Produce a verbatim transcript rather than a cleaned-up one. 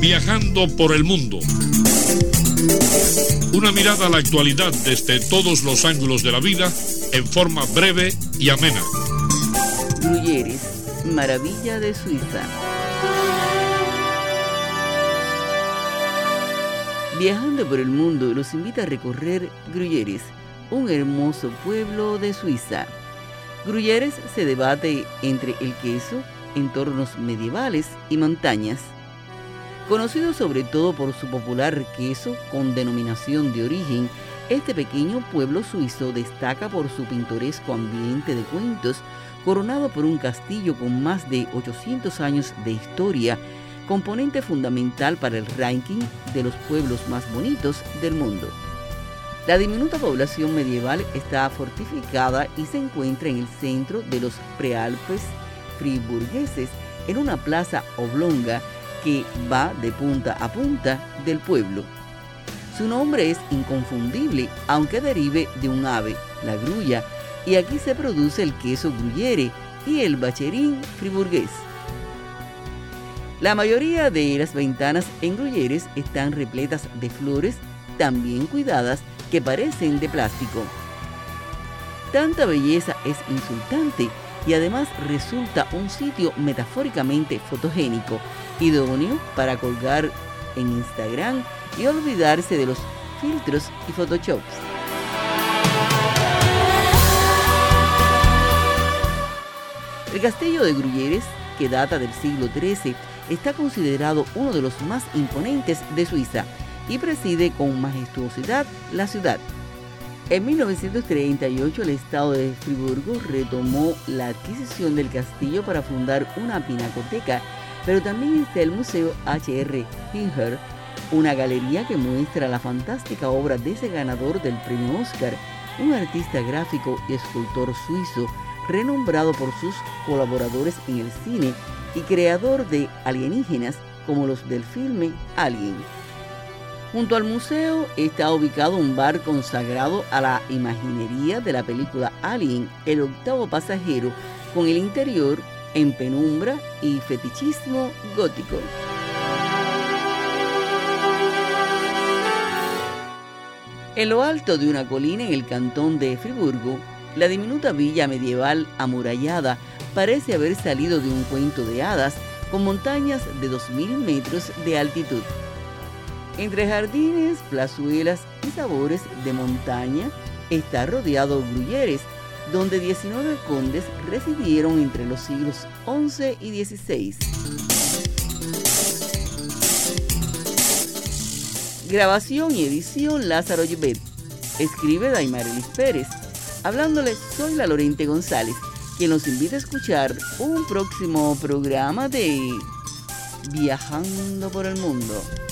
Viajando por el mundo. Una mirada a la actualidad desde todos los ángulos de la vida en forma breve y amena. Gruyères, maravilla de Suiza. Viajando por el mundo los invita a recorrer Gruyères, un hermoso pueblo de Suiza. Gruyères se debate entre el queso, entornos medievales y montañas. Conocido sobre todo por su popular queso con denominación de origen, este pequeño pueblo suizo destaca por su pintoresco ambiente de cuentos, coronado por un castillo con más de ochocientos años de historia, componente fundamental para el ranking de los pueblos más bonitos del mundo. La diminuta población medieval está fortificada y se encuentra en el centro de los prealpes friburgueses, en una plaza oblonga que va de punta a punta del pueblo. Su nombre es inconfundible, aunque derive de un ave, la grulla, y aquí se produce el queso gruyère y el vacherin friburgués. La mayoría de las ventanas en Gruyères están repletas de flores tan bien cuidadas que parecen de plástico. Tanta belleza es insultante y además resulta un sitio metafóricamente fotogénico, idóneo para colgar en Instagram y olvidarse de los filtros y photoshops. El castillo de Gruyères, que data del siglo trece, está considerado uno de los más imponentes de Suiza y preside con majestuosidad la ciudad. En mil novecientos treinta y ocho, el estado de Friburgo retomó la adquisición del castillo para fundar una pinacoteca, pero también está el Museo H R Giger, una galería que muestra la fantástica obra de ese ganador del premio Oscar, un artista gráfico y escultor suizo renombrado por sus colaboradores en el cine y creador de alienígenas como los del filme Alien. Junto al museo está ubicado un bar consagrado a la imaginería de la película Alien, El octavo pasajero, con el interior en penumbra y fetichismo gótico. En lo alto de una colina en el cantón de Friburgo, la diminuta villa medieval amurallada parece haber salido de un cuento de hadas, con montañas de dos mil metros de altitud. Entre jardines, plazuelas y sabores de montaña está rodeado Gruyères, donde diecinueve condes residieron entre los siglos once y dieciséis. Grabación y edición Lázaro Llobet. Escribe Daimarelis Pérez. Hablándole, soy la Lorente González, quien nos invita a escuchar un próximo programa de Viajando por el Mundo.